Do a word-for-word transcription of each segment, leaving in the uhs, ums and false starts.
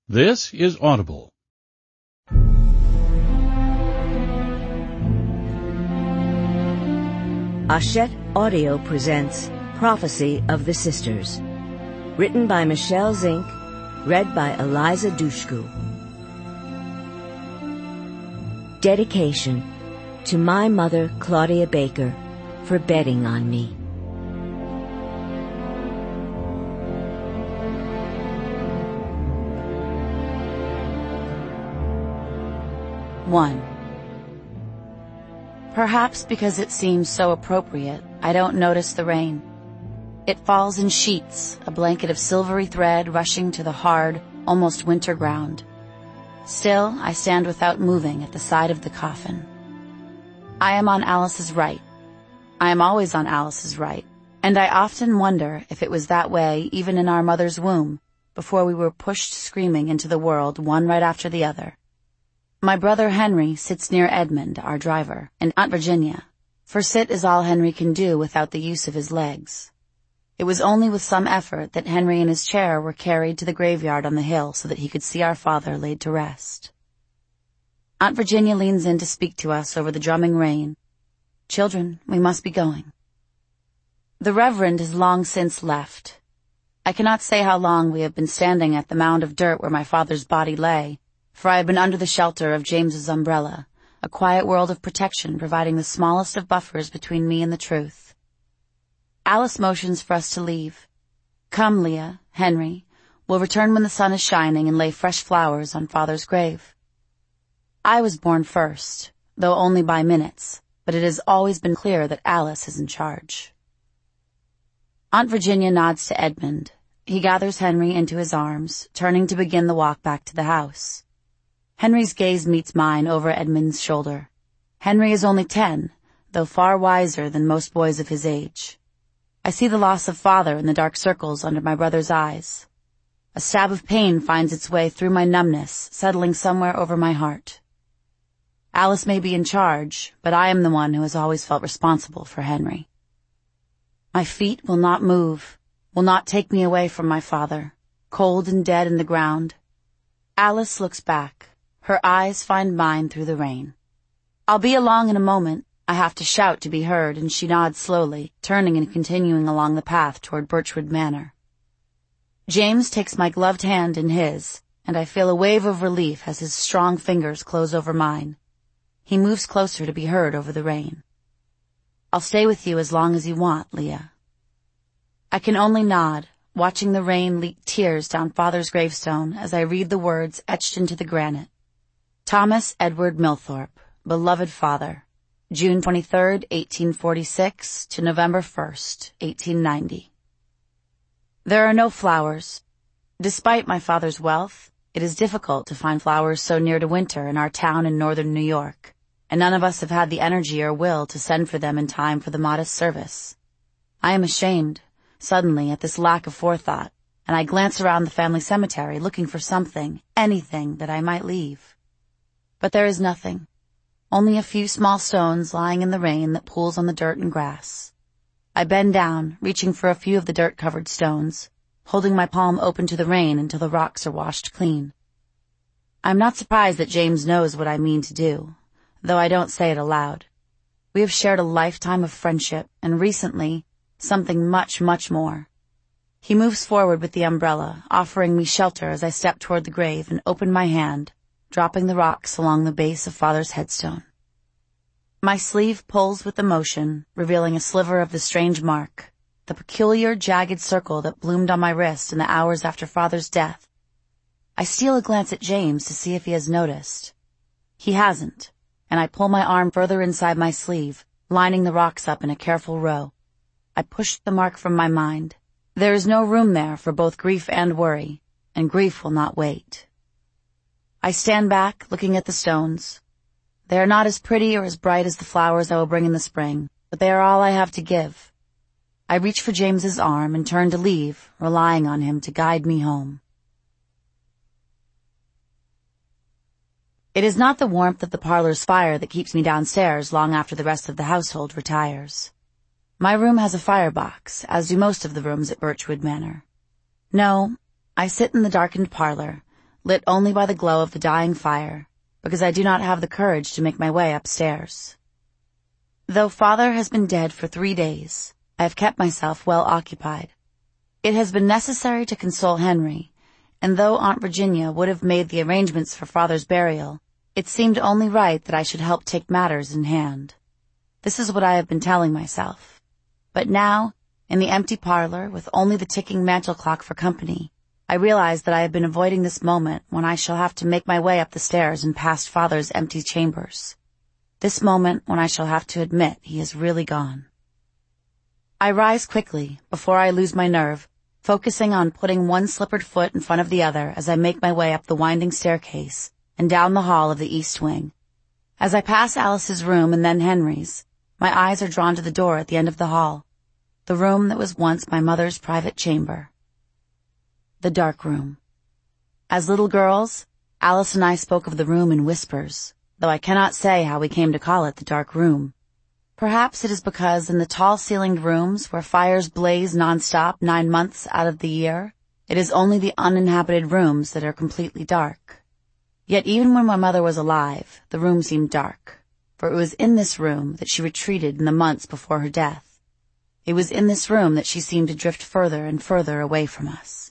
This is Audible. Hachette Audio presents Prophecy of the Sisters. Written by Michelle Zink, read by Eliza Dushku. Dedication to my mother, Claudia Baker, for betting on me. One. Perhaps because it seems so appropriate, I don't notice the rain. It falls in sheets, a blanket of silvery thread rushing to the hard, almost winter ground. Still, I stand without moving at the side of the coffin. I am on Alice's right. I am always on Alice's right, and I often wonder if it was that way even in our mother's womb, before we were pushed screaming into the world one right after the other. My brother Henry sits near Edmund, our driver, and Aunt Virginia, for sit is all Henry can do without the use of his legs. It was only with some effort that Henry and his chair were carried to the graveyard on the hill so that he could see our father laid to rest. Aunt Virginia leans in to speak to us over the drumming rain. "Children, we must be going." The Reverend has long since left. I cannot say how long we have been standing at the mound of dirt where my father's body lay, for I had been under the shelter of James's umbrella, a quiet world of protection providing the smallest of buffers between me and the truth. Alice motions for us to leave. "Come, Leah, Henry, we'll return when the sun is shining and lay fresh flowers on Father's grave." I was born first, though only by minutes, but it has always been clear that Alice is in charge. Aunt Virginia nods to Edmund. He gathers Henry into his arms, turning to begin the walk back to the house. Henry's gaze meets mine over Edmund's shoulder. Henry is only ten, though far wiser than most boys of his age. I see the loss of father in the dark circles under my brother's eyes. A stab of pain finds its way through my numbness, settling somewhere over my heart. Alice may be in charge, but I am the one who has always felt responsible for Henry. My feet will not move, will not take me away from my father, cold and dead in the ground. Alice looks back. Her eyes find mine through the rain. "I'll be along in a moment," I have to shout to be heard, and she nods slowly, turning and continuing along the path toward Birchwood Manor. James takes my gloved hand in his, and I feel a wave of relief as his strong fingers close over mine. He moves closer to be heard over the rain. "I'll stay with you as long as you want, Leah." I can only nod, watching the rain leak tears down Father's gravestone as I read the words etched into the granite. Thomas Edward Milthorpe, beloved father, June twenty-third, eighteen forty-six to November first, eighteen ninety. There are no flowers. Despite my father's wealth, it is difficult to find flowers so near to winter in our town in northern New York, and none of us have had the energy or will to send for them in time for the modest service. I am ashamed, suddenly, at this lack of forethought, and I glance around the family cemetery looking for something, anything that I might leave. But there is nothing. Only a few small stones lying in the rain that pools on the dirt and grass. I bend down, reaching for a few of the dirt-covered stones, holding my palm open to the rain until the rocks are washed clean. I'm not surprised that James knows what I mean to do, though I don't say it aloud. We have shared a lifetime of friendship, and recently, something much, much more. He moves forward with the umbrella, offering me shelter as I step toward the grave and open my hand, dropping the rocks along the base of Father's headstone. My sleeve pulls with emotion, revealing a sliver of the strange mark, the peculiar jagged circle that bloomed on my wrist in the hours after Father's death. I steal a glance at James to see if he has noticed. He hasn't, and I pull my arm further inside my sleeve, lining the rocks up in a careful row. I push the mark from my mind. There is no room there for both grief and worry, and grief will not wait. I stand back, looking at the stones. They are not as pretty or as bright as the flowers I will bring in the spring, but they are all I have to give. I reach for James's arm and turn to leave, relying on him to guide me home. It is not the warmth of the parlor's fire that keeps me downstairs long after the rest of the household retires. My room has a firebox, as do most of the rooms at Birchwood Manor. No, I sit in the darkened parlor, lit only by the glow of the dying fire, because I do not have the courage to make my way upstairs. Though Father has been dead for three days, I have kept myself well occupied. It has been necessary to console Henry, and though Aunt Virginia would have made the arrangements for Father's burial, it seemed only right that I should help take matters in hand. This is what I have been telling myself. But now, in the empty parlor, with only the ticking mantel clock for company, I realize that I have been avoiding this moment when I shall have to make my way up the stairs and past Father's empty chambers. This moment when I shall have to admit he is really gone. I rise quickly, before I lose my nerve, focusing on putting one slippered foot in front of the other as I make my way up the winding staircase and down the hall of the east wing. As I pass Alice's room and then Henry's, my eyes are drawn to the door at the end of the hall, the room that was once my mother's private chamber. The dark room. As little girls, Alice and I spoke of the room in whispers, though I cannot say how we came to call it the dark room. Perhaps it is because in the tall-ceilinged rooms where fires blaze nonstop nine months out of the year, it is only the uninhabited rooms that are completely dark. Yet even when my mother was alive, the room seemed dark, for it was in this room that she retreated in the months before her death. It was in this room that she seemed to drift further and further away from us.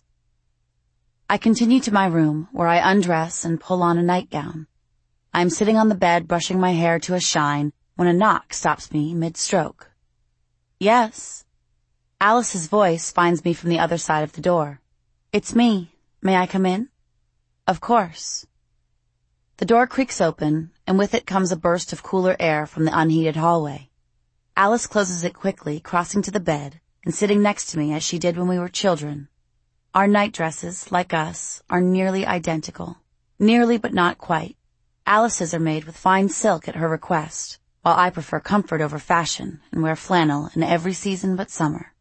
I continue to my room, where I undress and pull on a nightgown. I am sitting on the bed brushing my hair to a shine when a knock stops me mid-stroke. Yes. Alice's voice finds me from the other side of the door. It's me. May I come in? Of course. The door creaks open, and with it comes a burst of cooler air from the unheated hallway. Alice closes it quickly, crossing to the bed, and sitting next to me as she did when we were children. Our night dresses, like us, are nearly identical. Nearly, but not quite. Alice's are made with fine silk at her request, while I prefer comfort over fashion and wear flannel in every season but summer.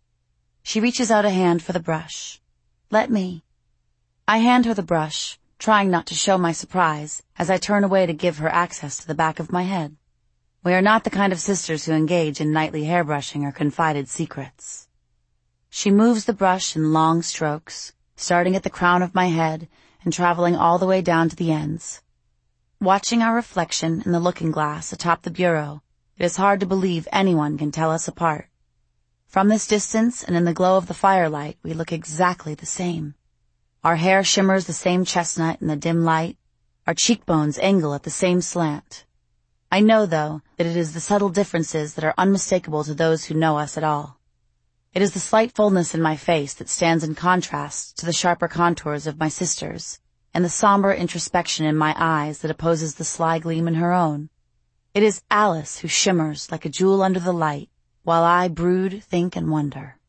She reaches out a hand for the brush. Let me. I hand her the brush, trying not to show my surprise as I turn away to give her access to the back of my head. We are not the kind of sisters who engage in nightly hairbrushing or confided secrets. She moves the brush in long strokes, starting at the crown of my head and traveling all the way down to the ends. Watching our reflection in the looking glass atop the bureau, it is hard to believe anyone can tell us apart. From this distance and in the glow of the firelight, we look exactly the same. Our hair shimmers the same chestnut in the dim light. Our cheekbones angle at the same slant. I know, though, that it is the subtle differences that are unmistakable to those who know us at all. It is the slight fullness in my face that stands in contrast to the sharper contours of my sister's, and the somber introspection in my eyes that opposes the sly gleam in her own. It is Alice who shimmers like a jewel under the light, while I brood, think, and wonder.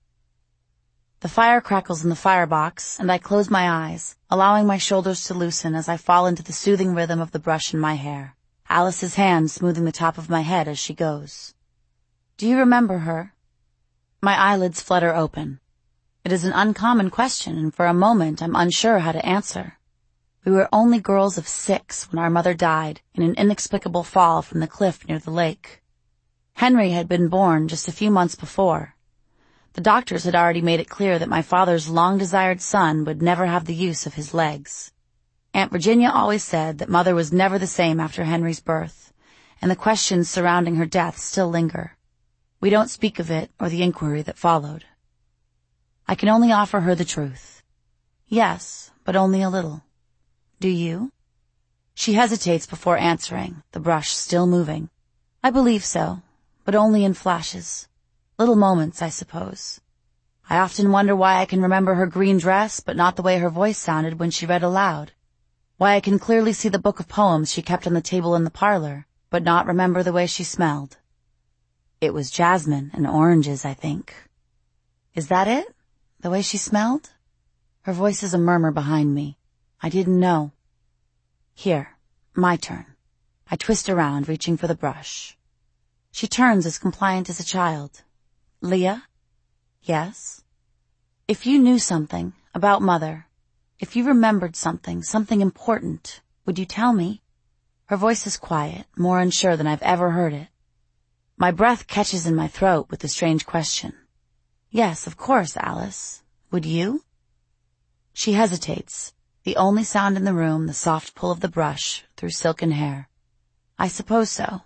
The fire crackles in the firebox, and I close my eyes, allowing my shoulders to loosen as I fall into the soothing rhythm of the brush in my hair, Alice's hand smoothing the top of my head as she goes. Do you remember her? My eyelids flutter open. It is an uncommon question, and for a moment I'm unsure how to answer. We were only girls of six when our mother died in an inexplicable fall from the cliff near the lake. Henry had been born just a few months before. The doctors had already made it clear that my father's long-desired son would never have the use of his legs. Aunt Virginia always said that Mother was never the same after Henry's birth, and the questions surrounding her death still linger. We don't speak of it or the inquiry that followed. I can only offer her the truth. Yes, but only a little. Do you? She hesitates before answering, the brush still moving. I believe so, but only in flashes. Little moments, I suppose. I often wonder why I can remember her green dress, but not the way her voice sounded when she read aloud. Why I can clearly see the book of poems she kept on the table in the parlor, but not remember the way she smelled. It was jasmine and oranges, I think. Is that it? The way she smelled? Her voice is a murmur behind me. I didn't know. Here, my turn. I twist around, reaching for the brush. She turns as compliant as a child. Leah? Yes? If you knew something about Mother, if you remembered something, something important, would you tell me? Her voice is quiet, more unsure than I've ever heard it. My breath catches in my throat with the strange question. Yes, of course, Alice. Would you? She hesitates, the The only sound in the room, the soft pull of the brush through silken hair. I suppose so.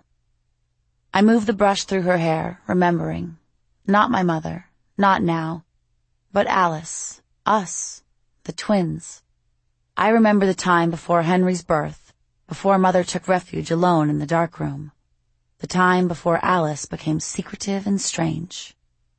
I move the brush through her hair, remembering. Not my mother, not now, but Alice, us, the twins. I remember the time before Henry's birth, before Mother took refuge alone in the dark room. The time before Alice became secretive and strange.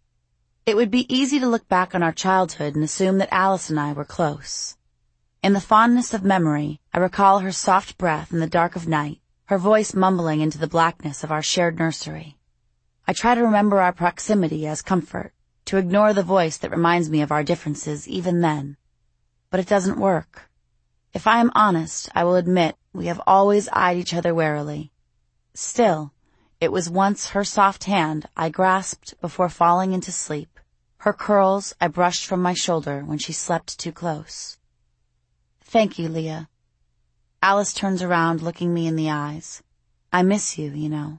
It would be easy to look back on our childhood and assume that Alice and I were close. In the fondness of memory, I recall her soft breath in the dark of night, her voice mumbling into the blackness of our shared nursery. I try to remember our proximity as comfort, to ignore the voice that reminds me of our differences even then. But it doesn't work. If I am honest, I will admit we have always eyed each other warily. Still, it was once her soft hand I grasped before falling into sleep. Her curls I brushed from my shoulder when she slept too close. Thank you, Leah. Alice turns around, looking me in the eyes. I miss you, you know.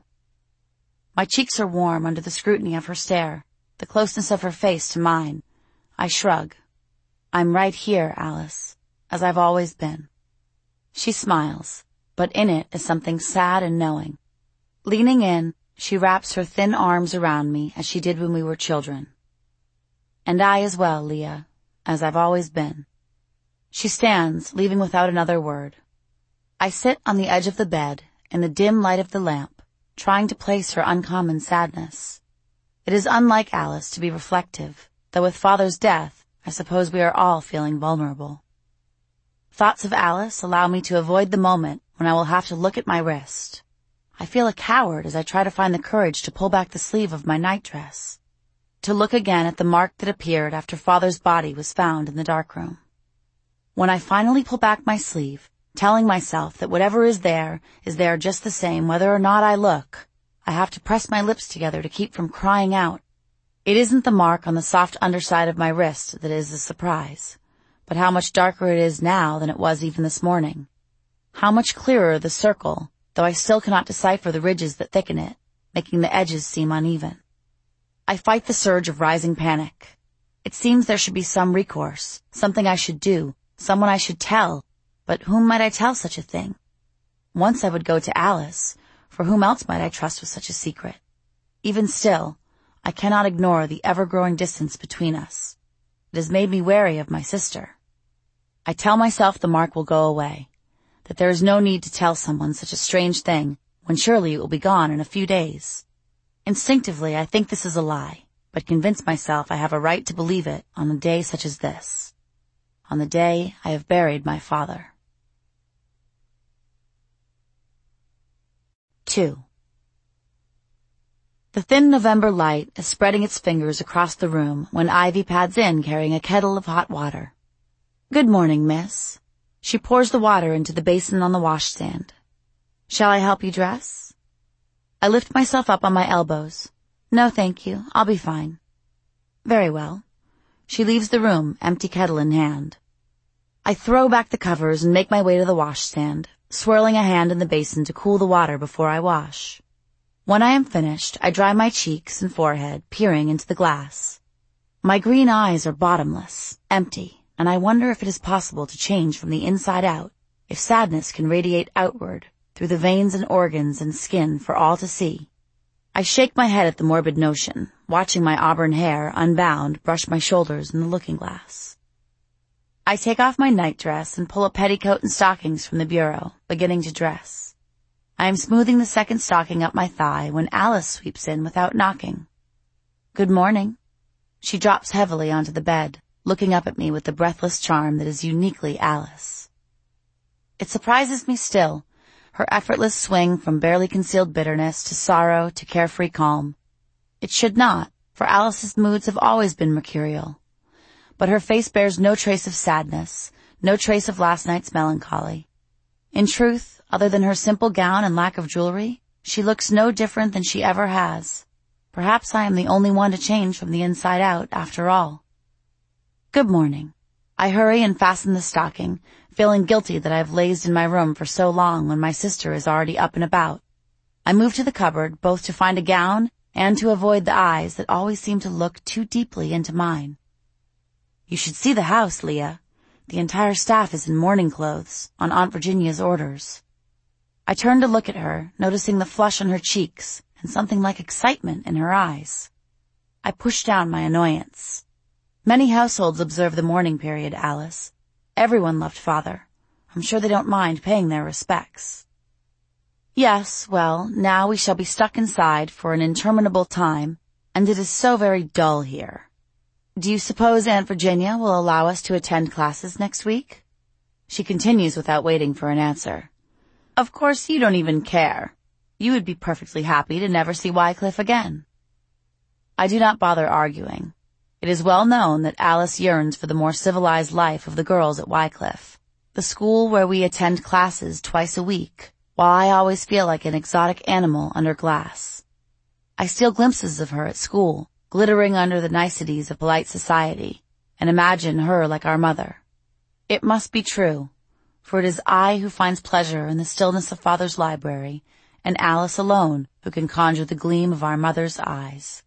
My cheeks are warm under the scrutiny of her stare, the closeness of her face to mine. I shrug. I'm right here, Alice, as I've always been. She smiles, but in it is something sad and knowing. Leaning in, she wraps her thin arms around me as she did when we were children. And I as well, Leah, as I've always been. She stands, leaving without another word. I sit on the edge of the bed, in the dim light of the lamp, trying to place her uncommon sadness. It is unlike Alice to be reflective, though with Father's death, I suppose we are all feeling vulnerable. Thoughts of Alice allow me to avoid the moment when I will have to look at my wrist. I feel a coward as I try to find the courage to pull back the sleeve of my nightdress, to look again at the mark that appeared after Father's body was found in the darkroom. When I finally pull back my sleeve, telling myself that whatever is there is there just the same whether or not I look, I have to press my lips together to keep from crying out. It isn't the mark on the soft underside of my wrist that is the surprise, but how much darker it is now than it was even this morning. How much clearer the circle, though I still cannot decipher the ridges that thicken it, making the edges seem uneven. I fight the surge of rising panic. It seems there should be some recourse, something I should do, someone I should tell, but whom might I tell such a thing? Once I would go to Alice, for whom else might I trust with such a secret? Even still, I cannot ignore the ever-growing distance between us. It has made me wary of my sister. I tell myself the mark will go away, that there is no need to tell someone such a strange thing when surely it will be gone in a few days. Instinctively, I think this is a lie, but convince myself I have a right to believe it on a day such as this, on the day I have buried my father. Two. The thin November light is spreading its fingers across the room when Ivy pads in carrying a kettle of hot water. Good morning, miss. She pours the water into the basin on the washstand. Shall I help you dress? I lift myself up on my elbows. No, thank you. I'll be fine. Very well. She leaves the room, empty kettle in hand. I throw back the covers and make my way to the washstand, swirling a hand in the basin to cool the water before I wash. When I am finished, I dry my cheeks and forehead, peering into the glass. My green eyes are bottomless, empty, and I wonder if it is possible to change from the inside out, if sadness can radiate outward, through the veins and organs and skin for all to see. I shake my head at the morbid notion, watching my auburn hair, unbound, brush my shoulders in the looking-glass. I take off my nightdress and pull a petticoat and stockings from the bureau, beginning to dress. I am smoothing the second stocking up my thigh when Alice sweeps in without knocking. Good morning. She drops heavily onto the bed, looking up at me with the breathless charm that is uniquely Alice. It surprises me still, her effortless swing from barely concealed bitterness to sorrow to carefree calm. It should not, for Alice's moods have always been mercurial. But her face bears no trace of sadness, no trace of last night's melancholy. In truth, other than her simple gown and lack of jewelry, she looks no different than she ever has. Perhaps I am the only one to change from the inside out, after all. Good morning. I hurry and fasten the stocking, feeling guilty that I have lazed in my room for so long when my sister is already up and about. I move to the cupboard, both to find a gown and to avoid the eyes that always seem to look too deeply into mine. You should see the house, Leah. The entire staff is in morning clothes, on Aunt Virginia's orders. I turned to look at her, noticing the flush on her cheeks and something like excitement in her eyes. I pushed down my annoyance. Many households observe the mourning period, Alice. Everyone loved Father. I'm sure they don't mind paying their respects. Yes, well, now we shall be stuck inside for an interminable time, and it is so very dull here. Do you suppose Aunt Virginia will allow us to attend classes next week? She continues without waiting for an answer. Of course you don't even care. You would be perfectly happy to never see Wycliffe again. I do not bother arguing. It is well known that Alice yearns for the more civilized life of the girls at Wycliffe, the school where we attend classes twice a week, while I always feel like an exotic animal under glass. I steal glimpses of her at school, glittering under the niceties of polite society, and imagine her like our mother. It must be true, for it is I who finds pleasure in the stillness of Father's library, and Alice alone who can conjure the gleam of our mother's eyes.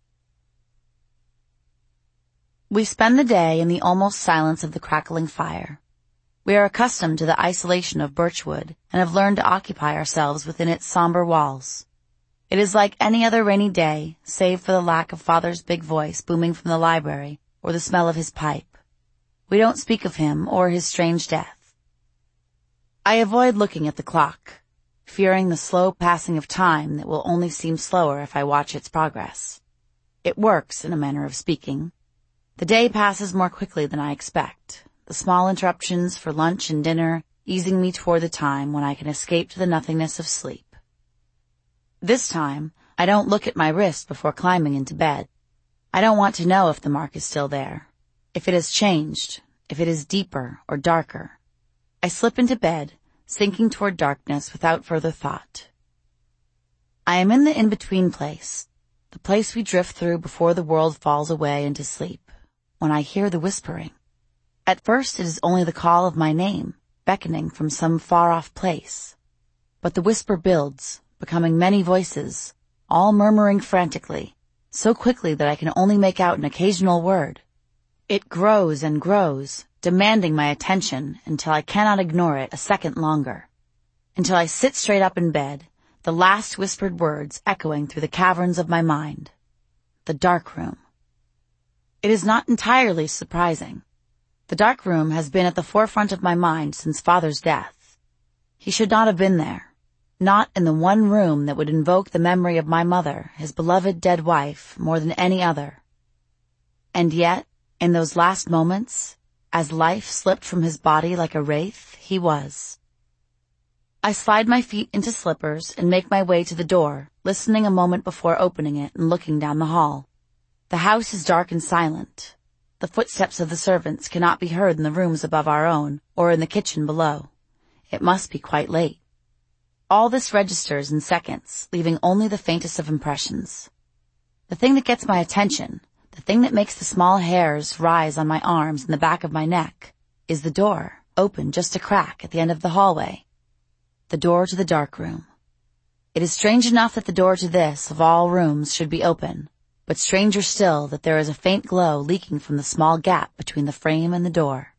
We spend the day in the almost silence of the crackling fire. We are accustomed to the isolation of Birchwood and have learned to occupy ourselves within its somber walls. It is like any other rainy day, save for the lack of Father's big voice booming from the library or the smell of his pipe. We don't speak of him or his strange death. I avoid looking at the clock, fearing the slow passing of time that will only seem slower if I watch its progress. It works, in a manner of speaking. The day passes more quickly than I expect, the small interruptions for lunch and dinner easing me toward the time when I can escape to the nothingness of sleep. This time, I don't look at my wrist before climbing into bed. I don't want to know if the mark is still there, if it has changed, if it is deeper or darker. I slip into bed, sinking toward darkness without further thought. I am in the in-between place, the place we drift through before the world falls away into sleep, when I hear the whispering. At first it is only the call of my name, beckoning from some far-off place. But the whisper builds, becoming many voices, all murmuring frantically, so quickly that I can only make out an occasional word. It grows and grows, demanding my attention until I cannot ignore it a second longer. Until I sit straight up in bed, the last whispered words echoing through the caverns of my mind. The dark room. It is not entirely surprising. The dark room has been at the forefront of my mind since Father's death. He should not have been there. Not in the one room that would invoke the memory of my mother, his beloved dead wife, more than any other. And yet, in those last moments, as life slipped from his body like a wraith, he was. I slide my feet into slippers and make my way to the door, listening a moment before opening it and looking down the hall. The house is dark and silent. The footsteps of the servants cannot be heard in the rooms above our own, or in the kitchen below. It must be quite late. All this registers in seconds, leaving only the faintest of impressions. The thing that gets my attention, the thing that makes the small hairs rise on my arms and the back of my neck, is the door, open just a crack at the end of the hallway. The door to the dark room. It is strange enough that the door to this, of all rooms, should be open, but stranger still that there is a faint glow leaking from the small gap between the frame and the door.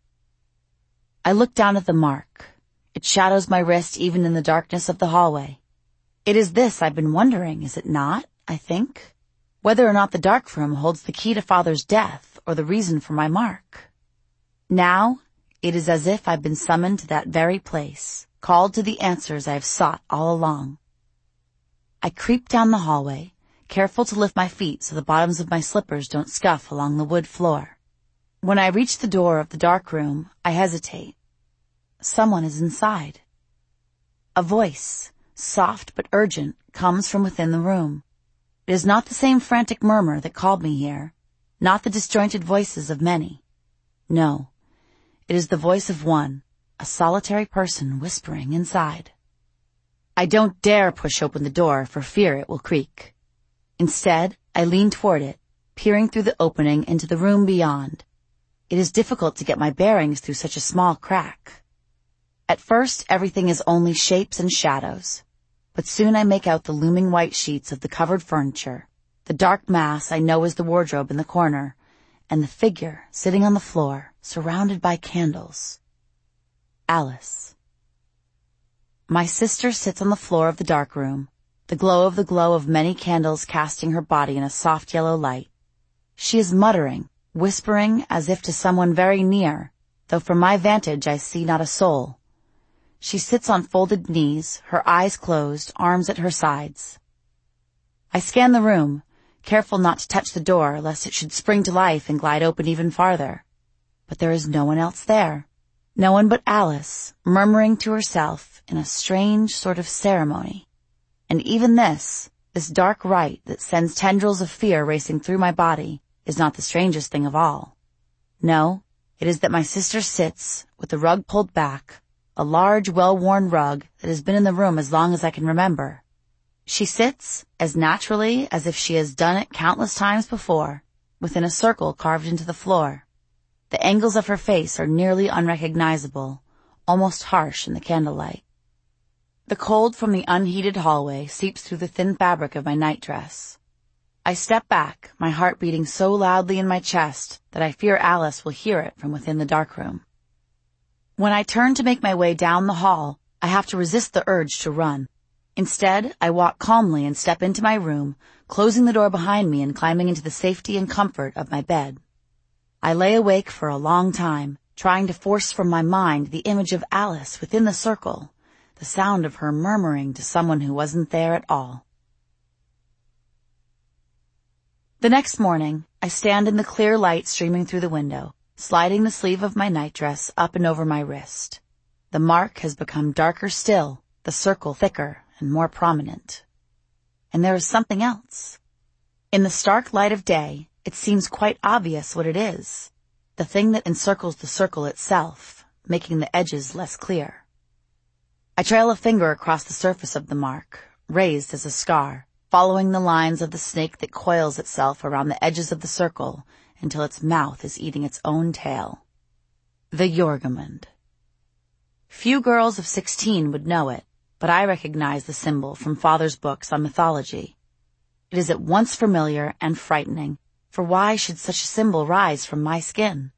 I look down at the mark. It shadows my wrist even in the darkness of the hallway. It is this I've been wondering, is it not, I think? Whether or not the dark room holds the key to Father's death or the reason for my mark. Now, it is as if I've been summoned to that very place, called to the answers I have sought all along. I creep down the hallway, careful to lift my feet so the bottoms of my slippers don't scuff along the wood floor. When I reach the door of the dark room, I hesitate. Someone is inside. A voice, soft but urgent, comes from within the room. It is not the same frantic murmur that called me here, not the disjointed voices of many. No, it is the voice of one, a solitary person whispering inside. I don't dare push open the door for fear it will creak. Instead, I lean toward it, peering through the opening into the room beyond. It is difficult to get my bearings through such a small crack. At first, everything is only shapes and shadows, but soon I make out the looming white sheets of the covered furniture, the dark mass I know is the wardrobe in the corner, and the figure sitting on the floor, surrounded by candles. Alice. My sister sits on the floor of the dark room, the glow of the glow of many candles casting her body in a soft yellow light. She is muttering, whispering as if to someone very near, though from my vantage I see not a soul. She sits on folded knees, her eyes closed, arms at her sides. I scan the room, careful not to touch the door lest it should spring to life and glide open even farther. But there is no one else there. No one but Alice, murmuring to herself in a strange sort of ceremony. And even this, this dark rite that sends tendrils of fear racing through my body, is not the strangest thing of all. No, it is that my sister sits, with the rug pulled back, a large, well-worn rug that has been in the room as long as I can remember. She sits, as naturally as if she has done it countless times before, within a circle carved into the floor. The angles of her face are nearly unrecognizable, almost harsh in the candlelight. The cold from the unheated hallway seeps through the thin fabric of my nightdress. I step back, my heart beating so loudly in my chest that I fear Alice will hear it from within the darkroom. When I turn to make my way down the hall, I have to resist the urge to run. Instead, I walk calmly and step into my room, closing the door behind me and climbing into the safety and comfort of my bed. I lay awake for a long time, trying to force from my mind the image of Alice within the circle, the sound of her murmuring to someone who wasn't there at all. The next morning, I stand in the clear light streaming through the window, sliding the sleeve of my nightdress up and over my wrist. The mark has become darker still, the circle thicker and more prominent. And there is something else. In the stark light of day, it seems quite obvious what it is, the thing that encircles the circle itself, making the edges less clear. I trail a finger across the surface of the mark, raised as a scar, following the lines of the snake that coils itself around the edges of the circle until its mouth is eating its own tail. The Jorgemund. Few girls of sixteen would know it, but I recognize the symbol from Father's books on mythology. It is at once familiar and frightening, for why should such a symbol rise from my skin?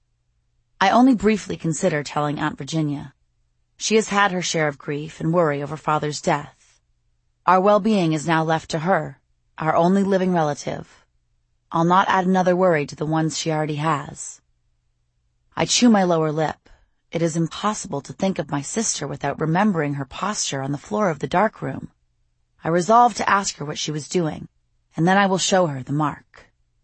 I only briefly consider telling Aunt Virginia. She has had her share of grief and worry over Father's death. Our well-being is now left to her, our only living relative. I'll not add another worry to the ones she already has. I chew my lower lip. It is impossible to think of my sister without remembering her posture on the floor of the dark room. I resolve to ask her what she was doing, and then I will show her the mark.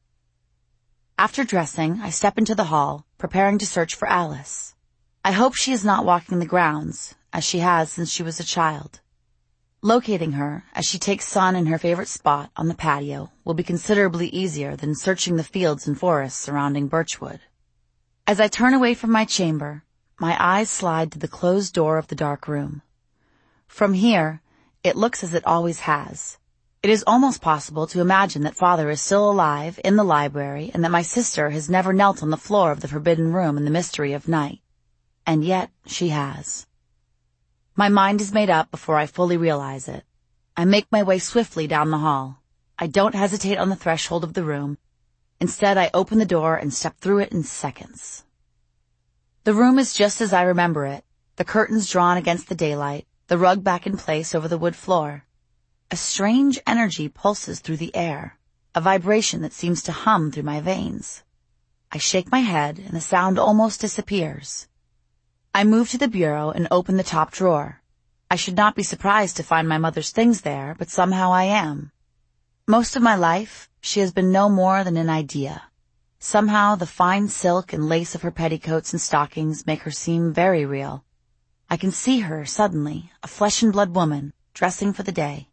After dressing, I step into the hall, preparing to search for Alice. I hope she is not walking the grounds, as she has since she was a child. Locating her, as she takes sun in her favorite spot on the patio, will be considerably easier than searching the fields and forests surrounding Birchwood. As I turn away from my chamber, my eyes slide to the closed door of the dark room. From here, it looks as it always has. It is almost possible to imagine that Father is still alive in the library and that my sister has never knelt on the floor of the forbidden room in the mystery of night. And yet she has. My mind is made up before I fully realize it. I make my way swiftly down the hall. I don't hesitate on the threshold of the room. Instead, I open the door and step through it in seconds. The room is just as I remember it, the curtains drawn against the daylight, the rug back in place over the wood floor. A strange energy pulses through the air, a vibration that seems to hum through my veins. I shake my head and the sound almost disappears. I move to the bureau and open the top drawer. I should not be surprised to find my mother's things there, but somehow I am. Most of my life, she has been no more than an idea. Somehow the fine silk and lace of her petticoats and stockings make her seem very real. I can see her suddenly, a flesh and blood woman, dressing for the day.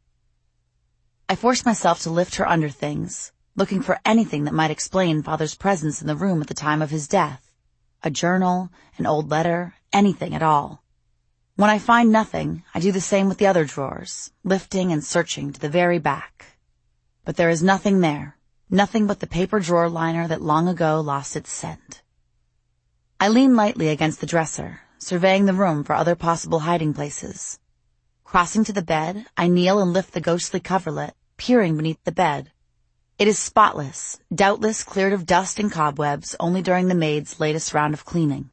I force myself to lift her underthings, looking for anything that might explain Father's presence in the room at the time of his death. A journal, an old letter, anything at all. When I find nothing, I do the same with the other drawers, lifting and searching to the very back. But there is nothing there. Nothing but the paper drawer liner that long ago lost its scent. I lean lightly against the dresser, surveying the room for other possible hiding places. Crossing to the bed, I kneel and lift the ghostly coverlet, peering beneath the bed. It is spotless, doubtless cleared of dust and cobwebs only during the maid's latest round of cleaning.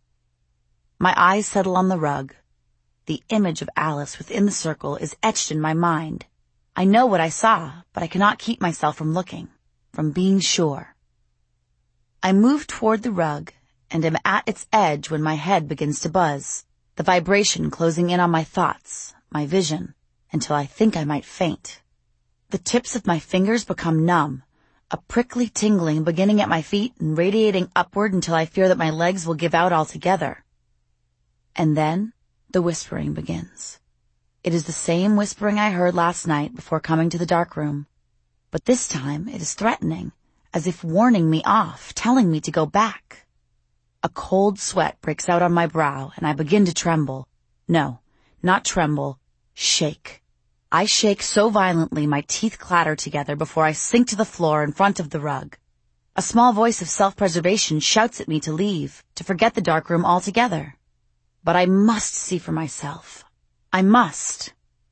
My eyes settle on the rug. The image of Alice within the circle is etched in my mind. I know what I saw, but I cannot keep myself from looking, from being sure. I move toward the rug and am at its edge when my head begins to buzz, the vibration closing in on my thoughts, my vision, until I think I might faint. The tips of my fingers become numb, a prickly tingling beginning at my feet and radiating upward until I fear that my legs will give out altogether. And then the whispering begins. It is the same whispering I heard last night before coming to the dark room, but this time it is threatening, as if warning me off, telling me to go back. A cold sweat breaks out on my brow, and I begin to tremble. No, not tremble, shake. I shake so violently my teeth clatter together before I sink to the floor in front of the rug. A small voice of self-preservation shouts at me to leave, to forget the dark room altogether. But I must see for myself. I must.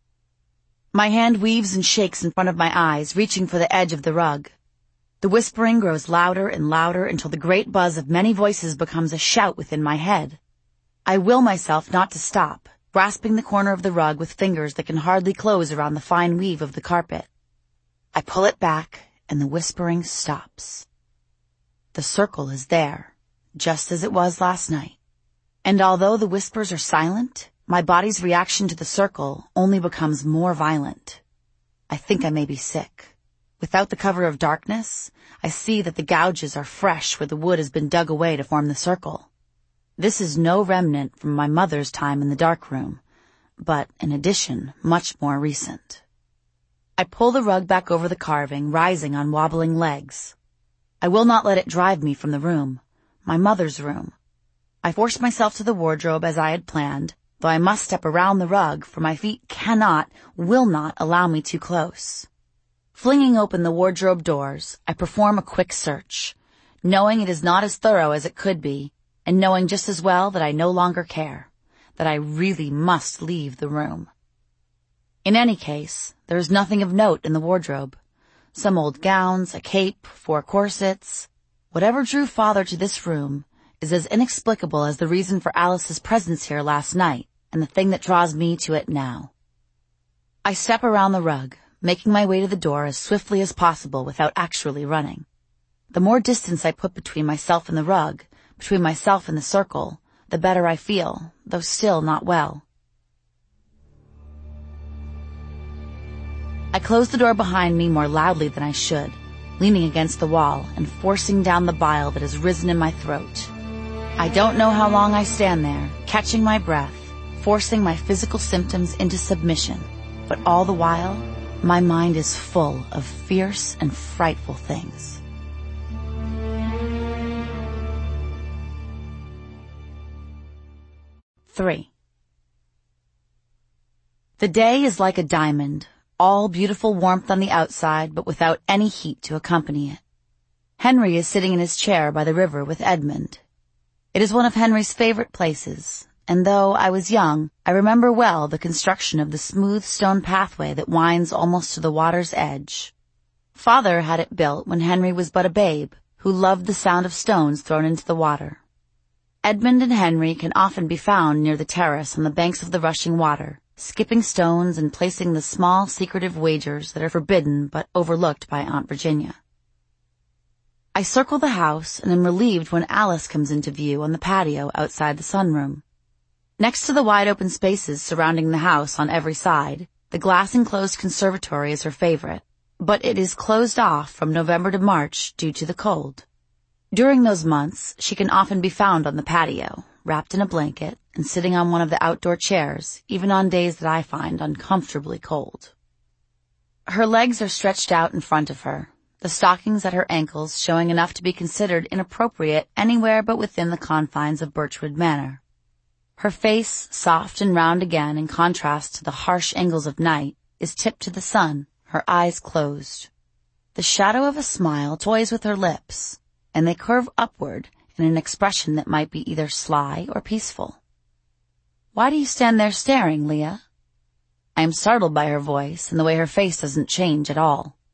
My hand weaves and shakes in front of my eyes, reaching for the edge of the rug. The whispering grows louder and louder until the great buzz of many voices becomes a shout within my head. I will myself not to stop, grasping the corner of the rug with fingers that can hardly close around the fine weave of the carpet. I pull it back, and the whispering stops. The circle is there, just as it was last night. And although the whispers are silent, my body's reaction to the circle only becomes more violent. I think I may be sick. Without the cover of darkness, I see that the gouges are fresh where the wood has been dug away to form the circle. This is no remnant from my mother's time in the dark room, but, in addition, much more recent. I pull the rug back over the carving, rising on wobbling legs. I will not let it drive me from the room, my mother's room. I force myself to the wardrobe as I had planned, though I must step around the rug, for my feet cannot, will not allow me too close. Flinging open the wardrobe doors, I perform a quick search, knowing it is not as thorough as it could be, and knowing just as well that I no longer care, that I really must leave the room. In any case, there is nothing of note in the wardrobe. Some old gowns, a cape, four corsets. Whatever drew Father to this room is as inexplicable as the reason for Alice's presence here last night, and the thing that draws me to it now. I step around the rug, making my way to the door as swiftly as possible without actually running. The more distance I put between myself and the rug, between myself and the circle, the better I feel, though still not well. I close the door behind me more loudly than I should, leaning against the wall and forcing down the bile that has risen in my throat. I don't know how long I stand there, catching my breath, forcing my physical symptoms into submission, but all the while, my mind is full of fierce and frightful things. Three. The day is like a diamond, all beautiful warmth on the outside, but without any heat to accompany it. Henry is sitting in his chair by the river with Edmund. It is one of Henry's favorite places, and though I was young, I remember well the construction of the smooth stone pathway that winds almost to the water's edge. Father had it built when Henry was but a babe, who loved the sound of stones thrown into the water. Edmund and Henry can often be found near the terrace on the banks of the rushing water, skipping stones and placing the small secretive wagers that are forbidden but overlooked by Aunt Virginia. I circle the house and am relieved when Alice comes into view on the patio outside the sunroom. Next to the wide-open spaces surrounding the house on every side, the glass-enclosed conservatory is her favorite, but it is closed off from November to March due to the cold. During those months, she can often be found on the patio, wrapped in a blanket and sitting on one of the outdoor chairs, even on days that I find uncomfortably cold. Her legs are stretched out in front of her, the stockings at her ankles showing enough to be considered inappropriate anywhere but within the confines of Birchwood Manor. Her face, soft and round again in contrast to the harsh angles of night, is tipped to the sun, her eyes closed. The shadow of a smile toys with her lips, and they curve upward in an expression that might be either sly or peaceful. "Why do you stand there staring, Leah?" I am startled by her voice and the way her face doesn't change at all.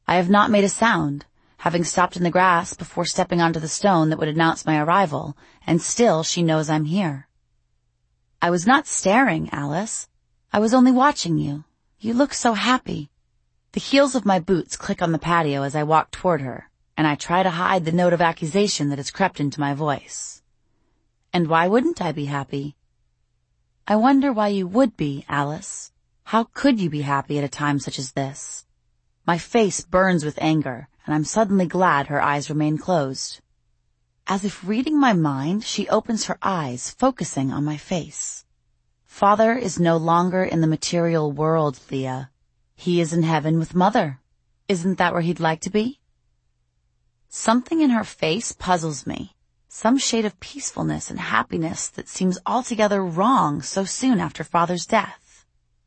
I have not made a sound, having stopped in the grass before stepping onto the stone that would announce my arrival, and still she knows I'm here. I was not staring, Alice. I was only watching you. You look so happy. The heels of my boots click on the patio as I walk toward her, and I try to hide the note of accusation that has crept into my voice. And why wouldn't I be happy? I wonder why you would be, Alice. How could you be happy at a time such as this? My face burns with anger, and I'm suddenly glad her eyes remain closed. As if reading my mind, she opens her eyes, focusing on my face. Father is no longer in the material world, Leah. He is in heaven with Mother. Isn't that where he'd like to be? Something in her face puzzles me. Some shade of peacefulness and happiness that seems altogether wrong so soon after Father's death.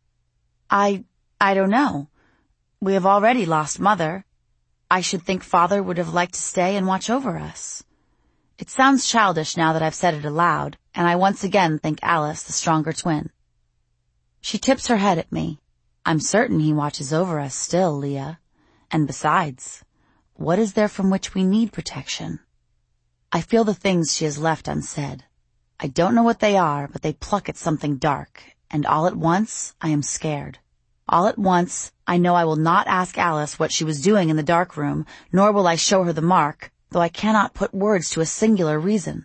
I, I don't know. We have already lost Mother. I should think Father would have liked to stay and watch over us. It sounds childish now that I've said it aloud, and I once again think Alice the stronger twin. She tips her head at me. I'm certain he watches over us still, Leah. And besides, what is there from which we need protection? I feel the things she has left unsaid. I don't know what they are, but they pluck at something dark, and all at once I am scared. All at once, I know I will not ask Alice what she was doing in the dark room, nor will I show her the mark, though I cannot put words to a singular reason.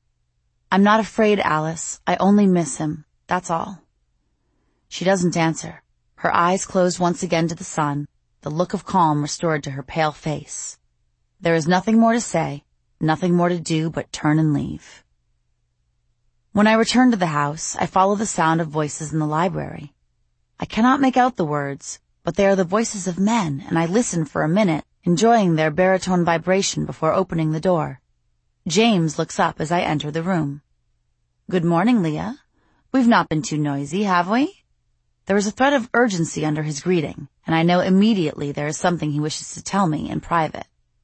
I'm not afraid, Alice. I only miss him. That's all. She doesn't answer. Her eyes closed once again to the sun, the look of calm restored to her pale face. There is nothing more to say, nothing more to do but turn and leave. When I return to the house, I follow the sound of voices in the library. I cannot make out the words, but they are the voices of men, and I listen for a minute, enjoying their baritone vibration before opening the door. James looks up as I enter the room. Good morning, Leah. We've not been too noisy, have we? There is a thread of urgency under his greeting, and I know immediately there is something he wishes to tell me in private.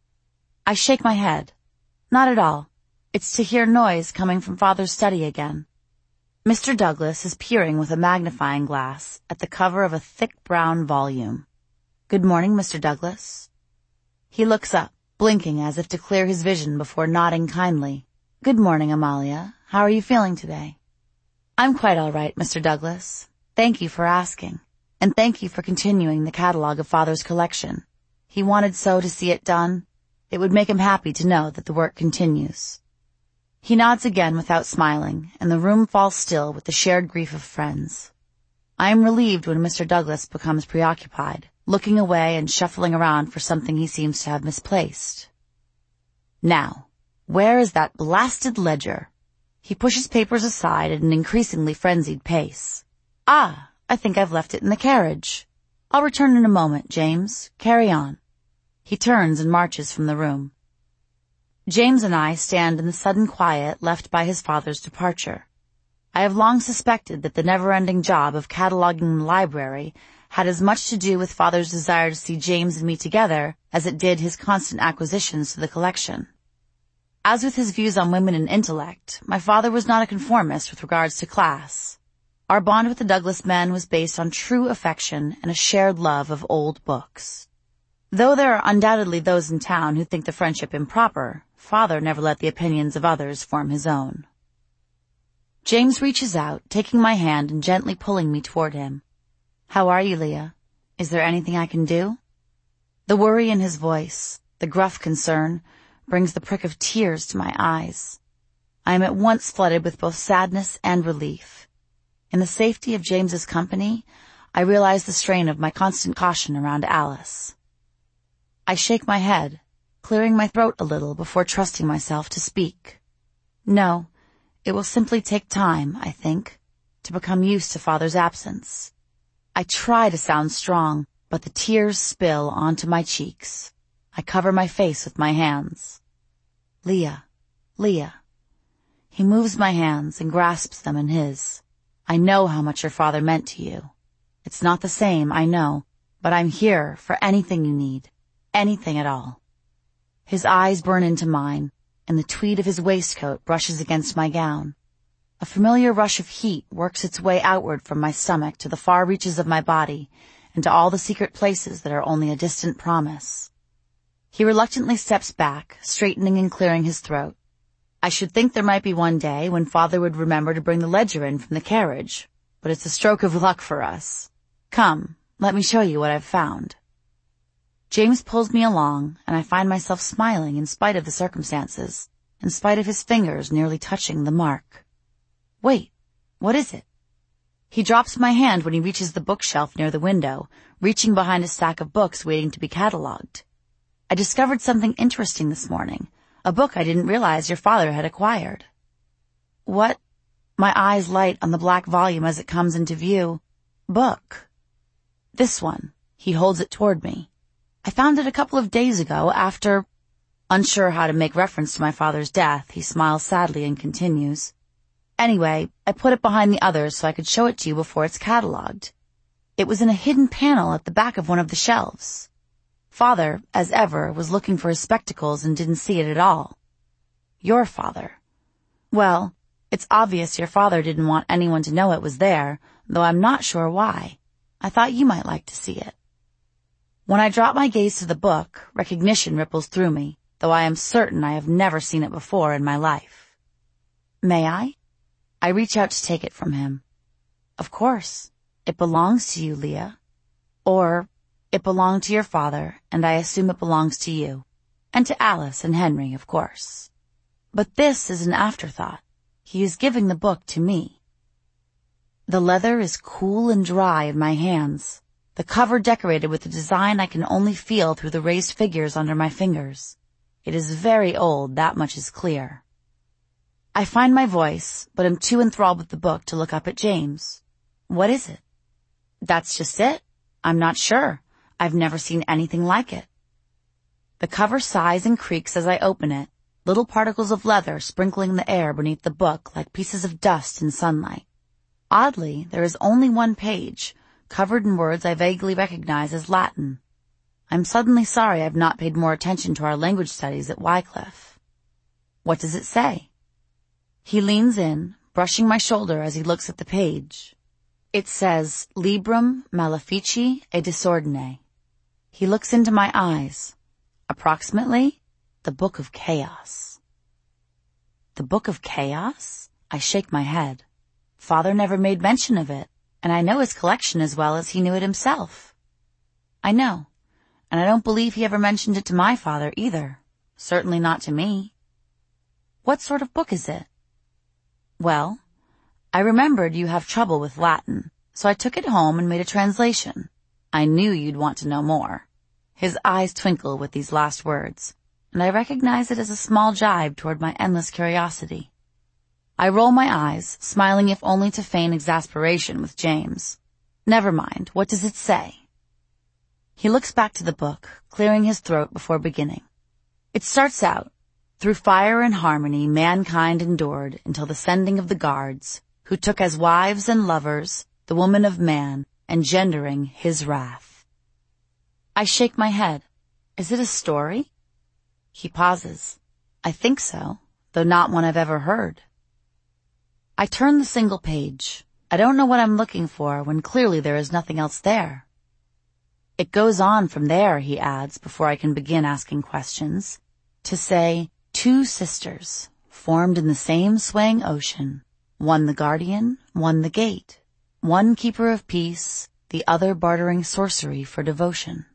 I shake my head. Not at all. It's to hear noise coming from Father's study again. Mister Douglas is peering with a magnifying glass at the cover of a thick brown volume. Good morning, Mister Douglas. He looks up, blinking as if to clear his vision before nodding kindly. Good morning, Amalia. How are you feeling today? I'm quite all right, Mister Douglas. Thank you for asking, and thank you for continuing the catalog of Father's collection. He wanted so to see it done. It would make him happy to know that the work continues. He nods again without smiling, and the room falls still with the shared grief of friends. I am relieved when Mister Douglas becomes preoccupied, looking away and shuffling around for something he seems to have misplaced. Now, where is that blasted ledger? He pushes papers aside at an increasingly frenzied pace. Ah, I think I've left it in the carriage. I'll return in a moment, James. Carry on. He turns and marches from the room. James and I stand in the sudden quiet left by his father's departure. I have long suspected that the never-ending job of cataloging the library had as much to do with Father's desire to see James and me together as it did his constant acquisitions to the collection. As with his views on women and intellect, my father was not a conformist with regards to class. Our bond with the Douglas men was based on true affection and a shared love of old books. Though there are undoubtedly those in town who think the friendship improper, Father never let the opinions of others form his own. James reaches out, taking my hand and gently pulling me toward him. How are you, Leah? Is there anything I can do? The worry in his voice, the gruff concern, brings the prick of tears to my eyes. I am at once flooded with both sadness and relief. In the safety of James's company, I realize the strain of my constant caution around Alice. I shake my head, clearing my throat a little before trusting myself to speak. No, it will simply take time, I think, to become used to Father's absence. I try to sound strong, but the tears spill onto my cheeks. I cover my face with my hands. Leah, Leah. He moves my hands and grasps them in his. I know how much your father meant to you. It's not the same, I know, but I'm here for anything you need, anything at all. His eyes burn into mine, and the tweed of his waistcoat brushes against my gown. A familiar rush of heat works its way outward from my stomach to the far reaches of my body, into all the secret places that are only a distant promise. He reluctantly steps back, straightening and clearing his throat. I should think there might be one day when Father would remember to bring the ledger in from the carriage, but it's a stroke of luck for us. Come, let me show you what I've found. James pulls me along, and I find myself smiling in spite of the circumstances, in spite of his fingers nearly touching the mark. Wait, what is it? He drops my hand when he reaches the bookshelf near the window, reaching behind a stack of books waiting to be catalogued. I discovered something interesting this morning, a book I didn't realize your father had acquired. What? My eyes light on the black volume as it comes into view. Book. This one. He holds it toward me. I found it a couple of days ago after... Unsure how to make reference to my father's death, he smiles sadly and continues. Anyway, I put it behind the others so I could show it to you before it's catalogued. It was in a hidden panel at the back of one of the shelves. Father, as ever, was looking for his spectacles and didn't see it at all. Your father. Well, it's obvious your father didn't want anyone to know it was there, though I'm not sure why. I thought you might like to see it. When I drop my gaze to the book, recognition ripples through me, though I am certain I have never seen it before in my life. May I? I reach out to take it from him. Of course. It belongs to you, Leah. Or... It belonged to your father, and I assume it belongs to you. And to Alice and Henry, of course. But this is an afterthought. He is giving the book to me. The leather is cool and dry in my hands, the cover decorated with a design I can only feel through the raised figures under my fingers. It is very old, that much is clear. I find my voice, but am too enthralled with the book to look up at James. What is it? That's just it. I'm not sure. I've never seen anything like it. The cover sighs and creaks as I open it, little particles of leather sprinkling the air beneath the book like pieces of dust in sunlight. Oddly, there is only one page, covered in words I vaguely recognize as Latin. I'm suddenly sorry I've not paid more attention to our language studies at Wycliffe. What does it say? He leans in, brushing my shoulder as he looks at the page. It says, Librum Malefici e Disordine. He looks into my eyes. Approximately, the Book of Chaos. The Book of Chaos? I shake my head. Father never made mention of it, and I know his collection as well as he knew it himself. I know, and I don't believe he ever mentioned it to my father either. Certainly not to me. What sort of book is it? Well, I remembered you have trouble with Latin, so I took it home and made a translation. I knew you'd want to know more. His eyes twinkle with these last words, and I recognize it as a small jibe toward my endless curiosity. I roll my eyes, smiling if only to feign exasperation with James. Never mind, what does it say? He looks back to the book, clearing his throat before beginning. It starts out, through fire and harmony mankind endured until the sending of the guards, who took as wives and lovers the woman of man, engendering his wrath. I shake my head. Is it a story? He pauses. I think so, though not one I've ever heard. I turn the single page. I don't know what I'm looking for when clearly there is nothing else there. It goes on from there, he adds, before I can begin asking questions, to say, two sisters, formed in the same swaying ocean, one the guardian, one the gate, one keeper of peace, the other bartering sorcery for devotion.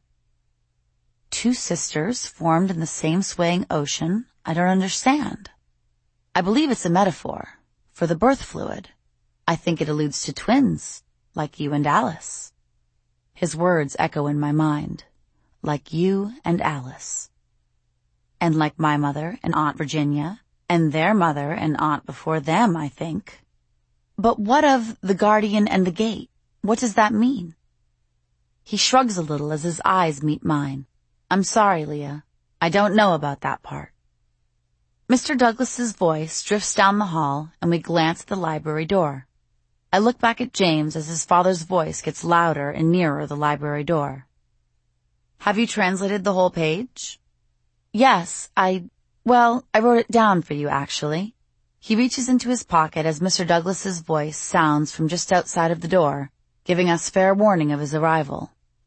Two sisters formed in the same swaying ocean? I don't understand. I believe it's a metaphor for the birth fluid. I think it alludes to twins, like you and Alice. His words echo in my mind, like you and Alice. And like my mother and Aunt Virginia, and their mother and aunt before them, I think. But what of the guardian and the gate? What does that mean? He shrugs a little as his eyes meet mine. I'm sorry, Leah. I don't know about that part. Mister Douglas's voice drifts down the hall, and we glance at the library door. I look back at James as his father's voice gets louder and nearer the library door. Have you translated the whole page? Yes, I... Well, I wrote it down for you, actually. He reaches into his pocket as Mister Douglas's voice sounds from just outside of the door, giving us fair warning of his arrival.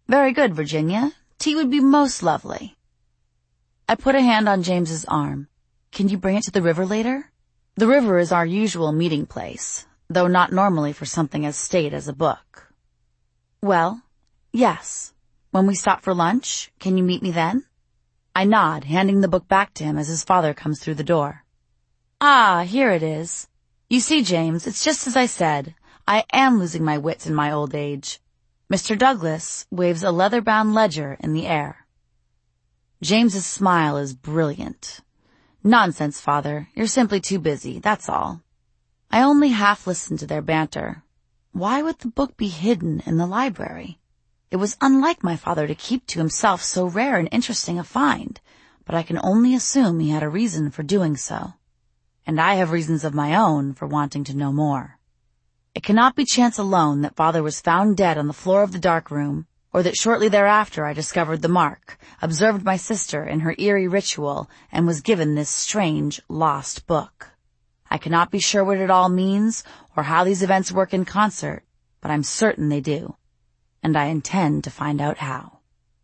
Very good, Virginia. Tea would be most lovely. I put a hand on James's arm. Can you bring it to the river later? The river is our usual meeting place, though not normally for something as staid as a book. Well, yes. When we stop for lunch, can you meet me then? I nod, handing the book back to him as his father comes through the door. Ah, here it is. You see, James, it's just as I said. I am losing my wits in my old age. Mister Douglas waves a leather-bound ledger in the air. James's smile is brilliant. Nonsense, father. You're simply too busy, that's all. I only half listened to their banter. Why would the book be hidden in the library? It was unlike my father to keep to himself so rare and interesting a find, but I can only assume he had a reason for doing so. And I have reasons of my own for wanting to know more. It cannot be chance alone that father was found dead on the floor of the dark room, or that shortly thereafter I discovered the mark, observed my sister in her eerie ritual, and was given this strange, lost book. I cannot be sure what it all means, or how these events work in concert, but I'm certain they do. And I intend to find out how.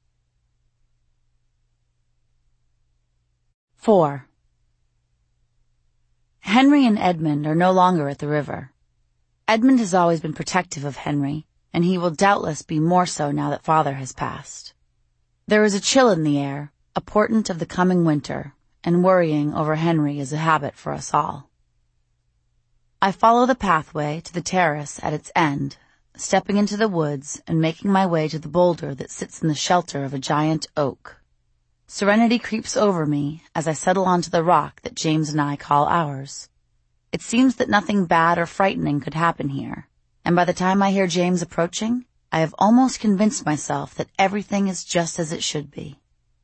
Four. Henry and Edmund are no longer at the river. Edmund has always been protective of Henry, and he will doubtless be more so now that father has passed. There is a chill in the air, a portent of the coming winter, and worrying over Henry is a habit for us all. I follow the pathway to the terrace at its end, stepping into the woods and making my way to the boulder that sits in the shelter of a giant oak. Serenity creeps over me as I settle onto the rock that James and I call ours. It seems that nothing bad or frightening could happen here, and by the time I hear James approaching, I have almost convinced myself that everything is just as it should be.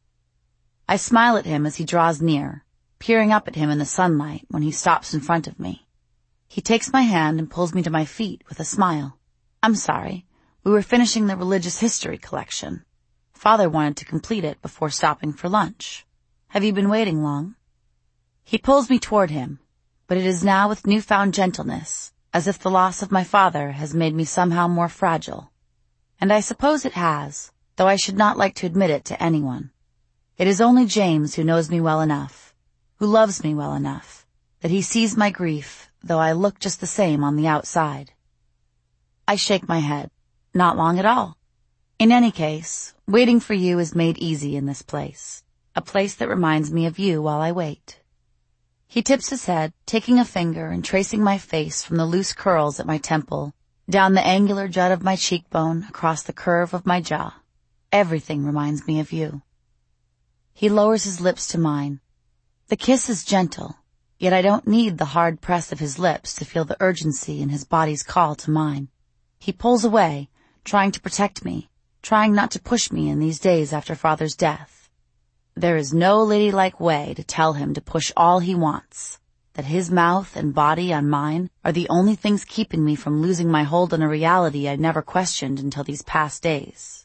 I smile at him as he draws near, peering up at him in the sunlight when he stops in front of me. He takes my hand and pulls me to my feet with a smile. I'm sorry. We were finishing the religious history collection. Father wanted to complete it before stopping for lunch. Have you been waiting long? He pulls me toward him, but it is now with newfound gentleness, as if the loss of my father has made me somehow more fragile. And I suppose it has, though I should not like to admit it to anyone. It is only James who knows me well enough, who loves me well enough, that he sees my grief, though I look just the same on the outside. I shake my head. Not long at all. In any case, waiting for you is made easy in this place, a place that reminds me of you while I wait. He tips his head, taking a finger and tracing my face from the loose curls at my temple, down the angular jut of my cheekbone, across the curve of my jaw. Everything reminds me of you. He lowers his lips to mine. The kiss is gentle, yet I don't need the hard press of his lips to feel the urgency in his body's call to mine. He pulls away, trying to protect me, trying not to push me in these days after father's death. There is no ladylike way to tell him to push all he wants, that his mouth and body on mine are the only things keeping me from losing my hold on a reality I'd never questioned until these past days.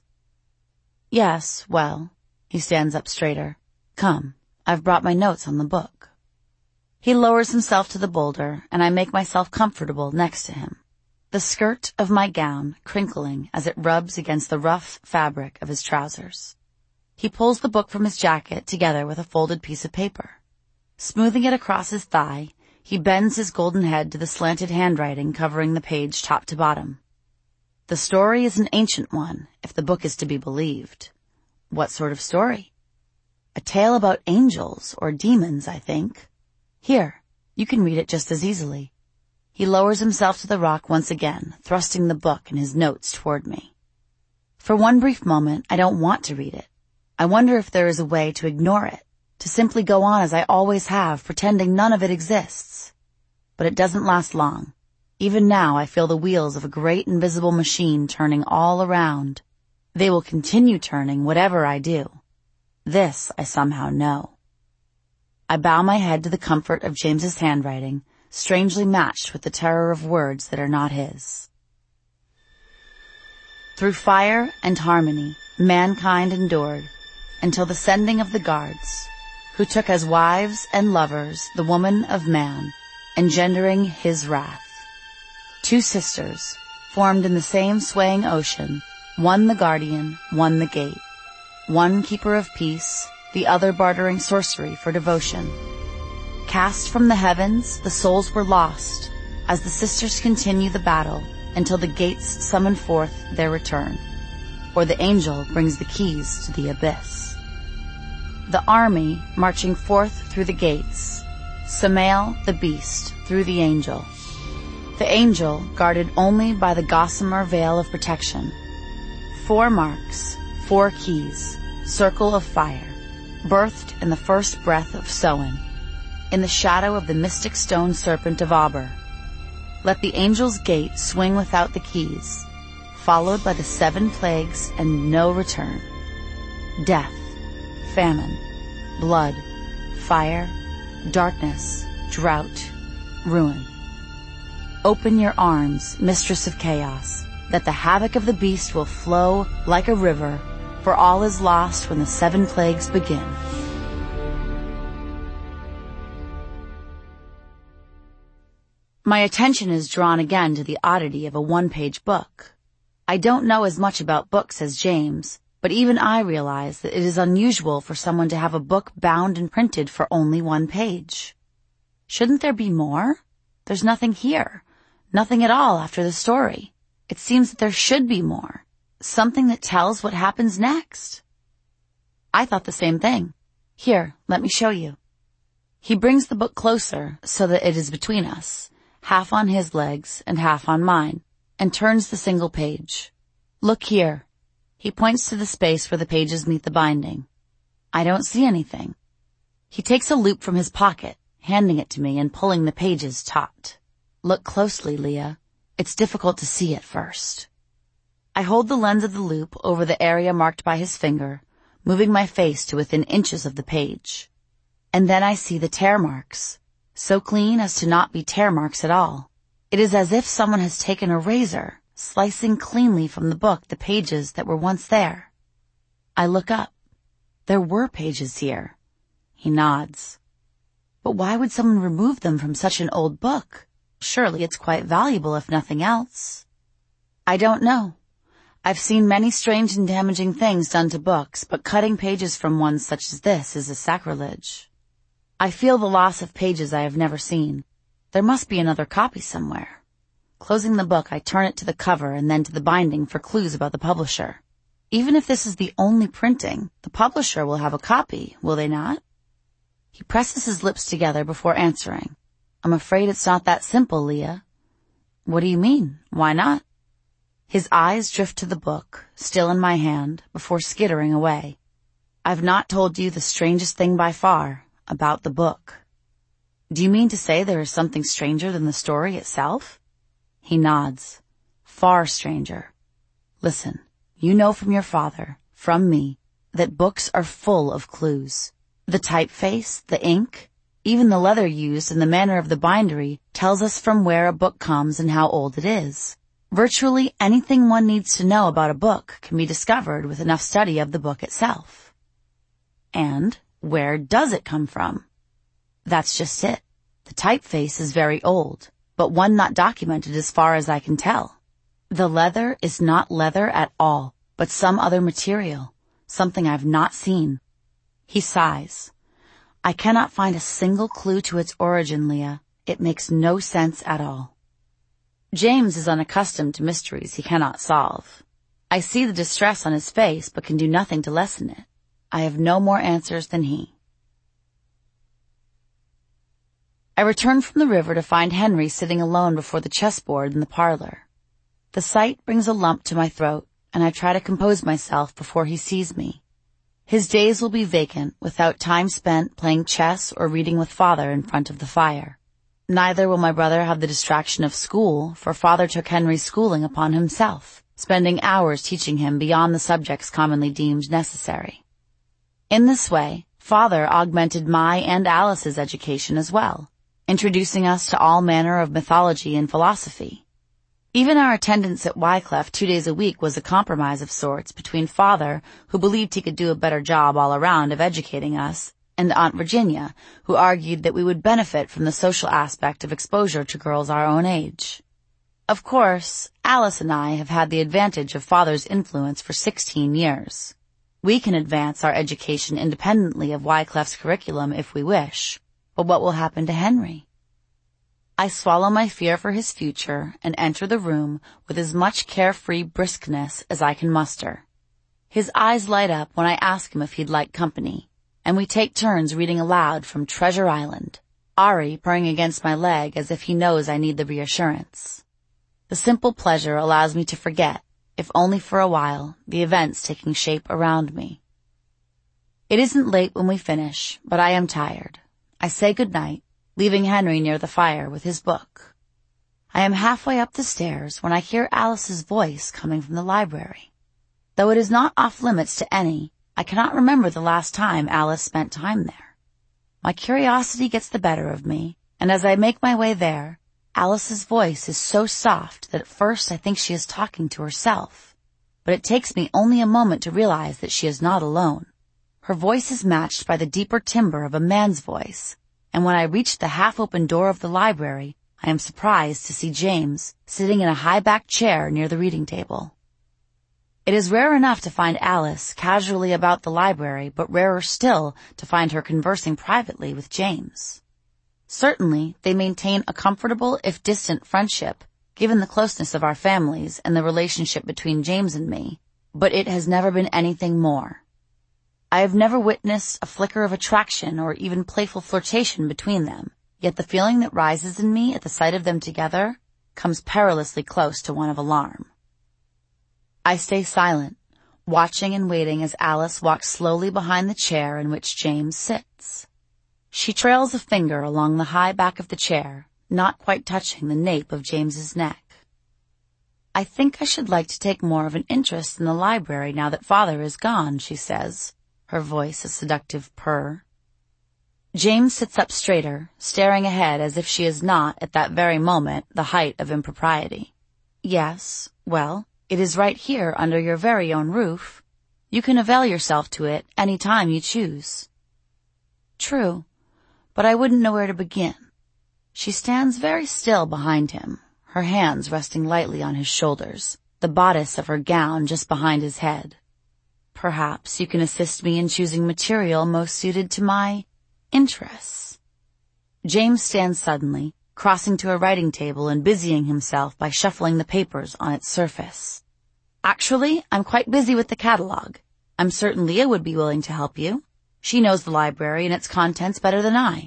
Yes, well, he stands up straighter. Come, I've brought my notes on the book. He lowers himself to the boulder, and I make myself comfortable next to him, the skirt of my gown crinkling as it rubs against the rough fabric of his trousers. He pulls the book from his jacket together with a folded piece of paper. Smoothing it across his thigh, he bends his golden head to the slanted handwriting covering the page top to bottom. The story is an ancient one, if the book is to be believed. What sort of story? A tale about angels or demons, I think. Here, you can read it just as easily. He lowers himself to the rock once again, thrusting the book and his notes toward me. For one brief moment, I don't want to read it. I wonder if there is a way to ignore it, to simply go on as I always have, pretending none of it exists. But it doesn't last long. Even now I feel the wheels of a great invisible machine turning all around. They will continue turning whatever I do. This I somehow know. I bow my head to the comfort of James's handwriting, strangely matched with the terror of words that are not his. Through fire and harmony, mankind endured, until the sending of the guards, who took as wives and lovers the woman of man, engendering his wrath. Two sisters, formed in the same swaying ocean, One the guardian, one the gate. One keeper of peace, the other bartering sorcery for devotion. Cast from the heavens, the souls were lost, as the sisters continue the battle until the gates summon forth their return, or the angel brings the keys to the abyss. The army marching forth through the gates, Samael the beast through the angel. The angel guarded only by the gossamer veil of protection. Four marks, four keys, circle of fire, birthed in the first breath of Soin, in the shadow of the mystic stone serpent of Auber. Let the angel's gate swing without the keys, followed by the seven plagues and no return. Death, famine, blood, fire, darkness, drought, ruin. Open your arms, mistress of chaos, that the havoc of the beast will flow like a river, for all is lost when the seven plagues begin. My attention is drawn again to the oddity of a one-page book. I don't know as much about books as James, but even I realize that it is unusual for someone to have a book bound and printed for only one page. Shouldn't there be more? There's nothing here. Nothing at all after the story. It seems that there should be more. Something that tells what happens next. I thought the same thing. Here, let me show you. He brings the book closer so that it is between us, half on his legs and half on mine, and turns the single page. Look here. He points to the space where the pages meet the binding. I don't see anything. He takes a loop from his pocket, handing it to me and pulling the pages taut. Look closely, Leah. It's difficult to see at first. I hold the lens of the loop over the area marked by his finger, moving my face to within inches of the page. And then I see the tear marks, so clean as to not be tear marks at all. It is as if someone has taken a razor, slicing cleanly from the book the pages that were once there. I look up. There were pages here. He nods. But why would someone remove them from such an old book? Surely it's quite valuable if nothing else. I don't know. I've seen many strange and damaging things done to books, but cutting pages from one such as this is a sacrilege. I feel the loss of pages I have never seen. There must be another copy somewhere. Closing the book, I turn it to the cover and then to the binding for clues about the publisher. Even if this is the only printing, the publisher will have a copy, will they not? He presses his lips together before answering. I'm afraid it's not that simple, Leah. What do you mean? Why not? His eyes drift to the book, still in my hand, before skittering away. I've not told you the strangest thing by far about the book. Do you mean to say there is something stranger than the story itself? He nods. Far stranger. Listen, you know from your father, from me, that books are full of clues. The typeface, the ink, even the leather used and the manner of the bindery tells us from where a book comes and how old it is. Virtually anything one needs to know about a book can be discovered with enough study of the book itself. And where does it come from? That's just it. The typeface is very old, but one not documented as far as I can tell. The leather is not leather at all, but some other material, something I've not seen. He sighs. I cannot find a single clue to its origin, Leah. It makes no sense at all. James is unaccustomed to mysteries he cannot solve. I see the distress on his face, but can do nothing to lessen it. I have no more answers than he. I return from the river to find Henry sitting alone before the chessboard in the parlor. The sight brings a lump to my throat, and I try to compose myself before he sees me. His days will be vacant, without time spent playing chess or reading with father in front of the fire. Neither will my brother have the distraction of school, for father took Henry's schooling upon himself, spending hours teaching him beyond the subjects commonly deemed necessary. In this way, father augmented my and Alice's education as well, introducing us to all manner of mythology and philosophy. Even our attendance at Wycliffe two days a week was a compromise of sorts between father, who believed he could do a better job all around of educating us, and Aunt Virginia, who argued that we would benefit from the social aspect of exposure to girls our own age. Of course, Alice and I have had the advantage of Father's influence for sixteen years. We can advance our education independently of Wyclif's curriculum if we wish, but what will happen to Henry? I swallow my fear for his future and enter the room with as much carefree briskness as I can muster. His eyes light up when I ask him if he'd like company, and we take turns reading aloud from Treasure Island, Ari purring against my leg as if he knows I need the reassurance. The simple pleasure allows me to forget, if only for a while, the events taking shape around me. It isn't late when we finish, but I am tired. I say goodnight, leaving Henry near the fire with his book. I am halfway up the stairs when I hear Alice's voice coming from the library. Though it is not off limits to any, I cannot remember the last time Alice spent time there. My curiosity gets the better of me, and as I make my way there, Alice's voice is so soft that at first I think she is talking to herself. But it takes me only a moment to realize that she is not alone. Her voice is matched by the deeper timbre of a man's voice, and when I reach the half-open door of the library, I am surprised to see James sitting in a high-backed chair near the reading table. It is rare enough to find Alice casually about the library, but rarer still to find her conversing privately with James. Certainly, they maintain a comfortable, if distant, friendship, given the closeness of our families and the relationship between James and me, but it has never been anything more. I have never witnessed a flicker of attraction or even playful flirtation between them, yet the feeling that rises in me at the sight of them together comes perilously close to one of alarm. I stay silent, watching and waiting as Alice walks slowly behind the chair in which James sits. She trails a finger along the high back of the chair, not quite touching the nape of James's neck. I think I should like to take more of an interest in the library now that Father is gone, she says, her voice a seductive purr. James sits up straighter, staring ahead as if she is not, at that very moment, the height of impropriety. Yes, well, it is right here under your very own roof. You can avail yourself to it any time you choose. True, but I wouldn't know where to begin. She stands very still behind him, her hands resting lightly on his shoulders, the bodice of her gown just behind his head. Perhaps you can assist me in choosing material most suited to my interests. James stands suddenly, crossing to a writing table and busying himself by shuffling the papers on its surface. Actually, I'm quite busy with the catalog. I'm certain Leah would be willing to help you. She knows the library and its contents better than I.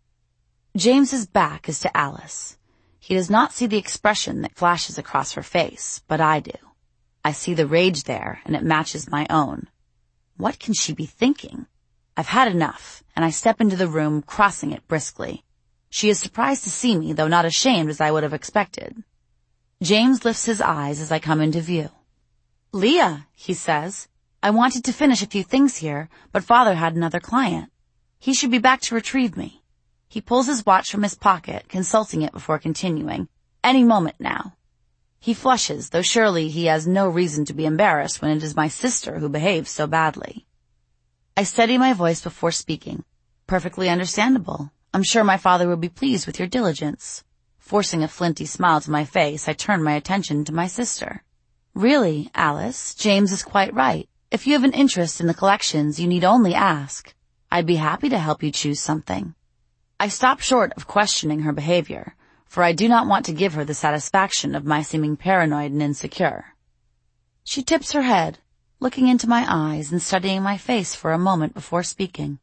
James's back is to Alice. He does not see the expression that flashes across her face, but I do. I see the rage there, and it matches my own. What can she be thinking? I've had enough, and I step into the room, crossing it briskly. She is surprised to see me, though not ashamed as I would have expected. James lifts his eyes as I come into view. Leah, he says, I wanted to finish a few things here, but Father had another client. He should be back to retrieve me. He pulls his watch from his pocket, consulting it before continuing. Any moment now. He flushes, though surely he has no reason to be embarrassed when it is my sister who behaves so badly. I steady my voice before speaking. Perfectly understandable. I'm sure my father would be pleased with your diligence. Forcing a flinty smile to my face, I turn my attention to my sister. Really, Alice, James is quite right. If you have an interest in the collections, you need only ask. I'd be happy to help you choose something. I stop short of questioning her behavior, for I do not want to give her the satisfaction of my seeming paranoid and insecure. She tips her head, looking into my eyes and studying my face for a moment before speaking.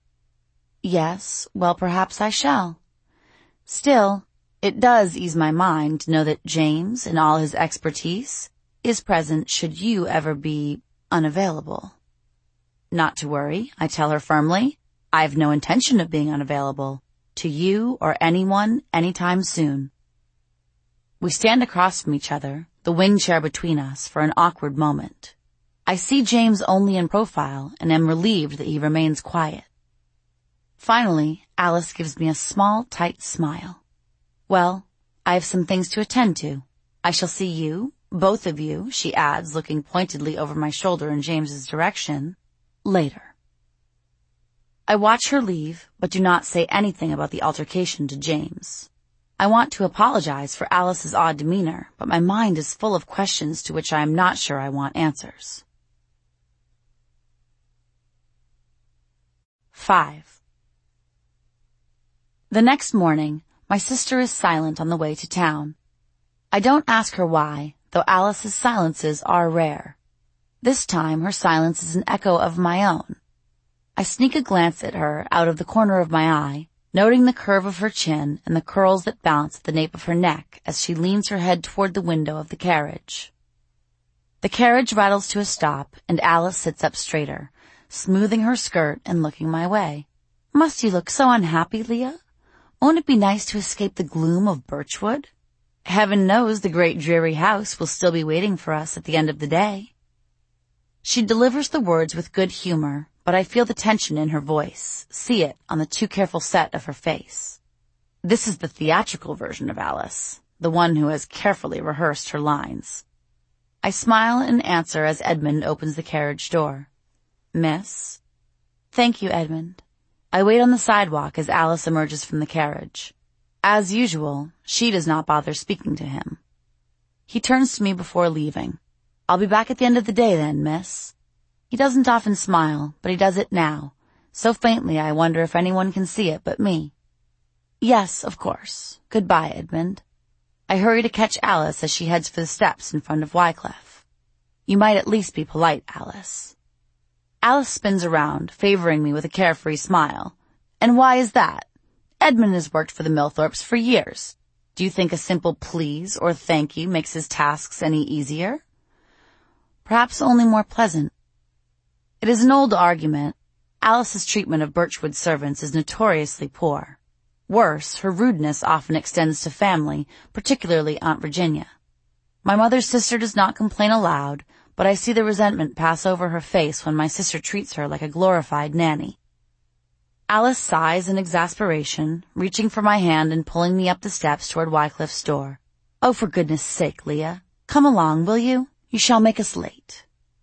Yes, well, perhaps I shall. Still, it does ease my mind to know that James, in all his expertise, is present should you ever be unavailable. Not to worry, I tell her firmly. I have no intention of being unavailable to you or anyone anytime soon. We stand across from each other, the wing chair between us, for an awkward moment. I see James only in profile and am relieved that he remains quiet. Finally, Alice gives me a small, tight smile. Well, I have some things to attend to. I shall see you, both of you, she adds, looking pointedly over my shoulder in James's direction, later. I watch her leave, but do not say anything about the altercation to James. I want to apologize for Alice's odd demeanor, but my mind is full of questions to which I am not sure I want answers. Five. The next morning, my sister is silent on the way to town. I don't ask her why, though Alice's silences are rare. This time her silence is an echo of my own. I sneak a glance at her out of the corner of my eye, noting the curve of her chin and the curls that bounce at the nape of her neck as she leans her head toward the window of the carriage. The carriage rattles to a stop, and Alice sits up straighter, smoothing her skirt and looking my way. "Must you look so unhappy, Leah? Won't it be nice to escape the gloom of Birchwood? Heaven knows the great dreary house will still be waiting for us at the end of the day." She delivers the words with good humor, but I feel the tension in her voice, see it on the too careful set of her face. This is the theatrical version of Alice, the one who has carefully rehearsed her lines. I smile and answer as Edmund opens the carriage door. "Miss?" "Thank you, Edmund." I wait on the sidewalk as Alice emerges from the carriage. As usual, she does not bother speaking to him. He turns to me before leaving. "I'll be back at the end of the day then, miss." He doesn't often smile, but he does it now, so faintly I wonder if anyone can see it but me. "Yes, of course. Goodbye, Edmund." I hurry to catch Alice as she heads for the steps in front of Wycliffe. "You might at least be polite, Alice." Alice spins around, favoring me with a carefree smile. "And why is that? Edmund has worked for the Milthorpes for years. Do you think a simple please or thank you makes his tasks any easier?" "Perhaps only more pleasant." It is an old argument. Alice's treatment of Birchwood servants is notoriously poor. Worse, her rudeness often extends to family, particularly Aunt Virginia. My mother's sister does not complain aloud, but I see the resentment pass over her face when my sister treats her like a glorified nanny. Alice sighs in exasperation, reaching for my hand and pulling me up the steps toward Wycliffe's door. "Oh, for goodness sake, Leah, come along, will you? You shall make us late."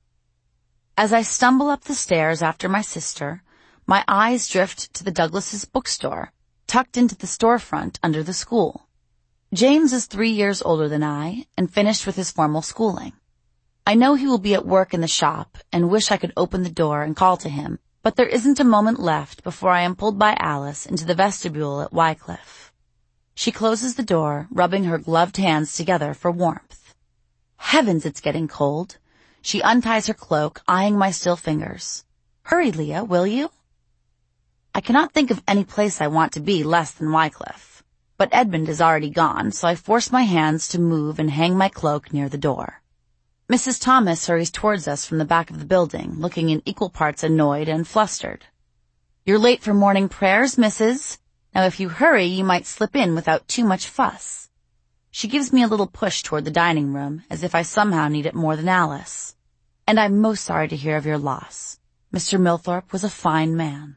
As I stumble up the stairs after my sister, my eyes drift to the Douglases' bookstore, tucked into the storefront under the school. James is three years older than I and finished with his formal schooling. I know he will be at work in the shop and wish I could open the door and call to him, but there isn't a moment left before I am pulled by Alice into the vestibule at Wycliffe. She closes the door, rubbing her gloved hands together for warmth. Heavens, it's getting cold. She unties her cloak, eyeing my still fingers. "Hurry, Leah, will you?" I cannot think of any place I want to be less than Wycliffe, but Edmund is already gone, so I force my hands to move and hang my cloak near the door. Missus Thomas hurries towards us from the back of the building, looking in equal parts annoyed and flustered. "You're late for morning prayers, missus. Now if you hurry, you might slip in without too much fuss." She gives me a little push toward the dining room, as if I somehow need it more than Alice. "And I'm most sorry to hear of your loss. Mister Milthorpe was a fine man."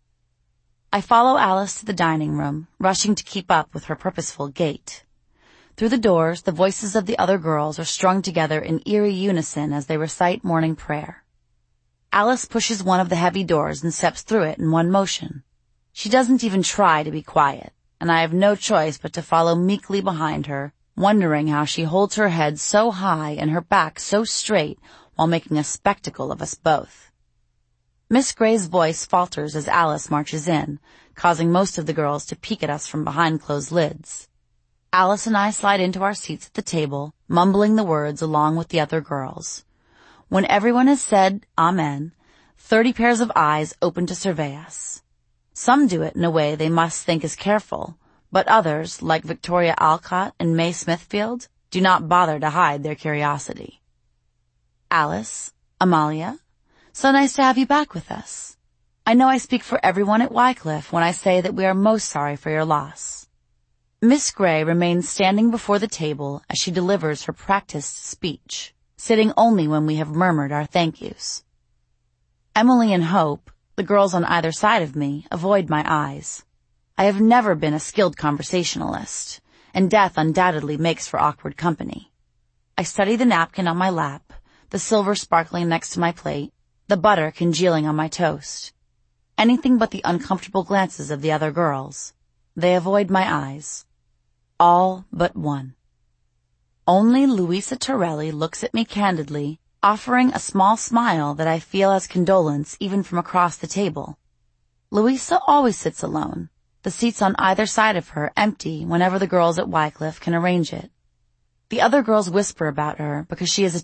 I follow Alice to the dining room, rushing to keep up with her purposeful gait. Through the doors, the voices of the other girls are strung together in eerie unison as they recite morning prayer. Alice pushes one of the heavy doors and steps through it in one motion. She doesn't even try to be quiet, and I have no choice but to follow meekly behind her, wondering how she holds her head so high and her back so straight while making a spectacle of us both. Miss Gray's voice falters as Alice marches in, causing most of the girls to peek at us from behind closed lids. Alice and I slide into our seats at the table, mumbling the words along with the other girls. When everyone has said Amen, thirty pairs of eyes open to survey us. Some do it in a way they must think is careful, but others, like Victoria Alcott and May Smithfield, do not bother to hide their curiosity. "Alice, Amalia, so nice to have you back with us. I know I speak for everyone at Wycliffe when I say that we are most sorry for your loss." Miss Gray remains standing before the table as she delivers her practiced speech, sitting only when we have murmured our thank yous. Emily and Hope, the girls on either side of me, avoid my eyes. I have never been a skilled conversationalist, and death undoubtedly makes for awkward company. I study the napkin on my lap, the silver sparkling next to my plate, the butter congealing on my toast. Anything but the uncomfortable glances of the other girls. They avoid my eyes. All but one. Only Louisa Torelli looks at me candidly, offering a small smile that I feel as condolence even from across the table. Louisa always sits alone, the seats on either side of her empty whenever the girls at Wycliffe can arrange it. The other girls whisper about her because she is a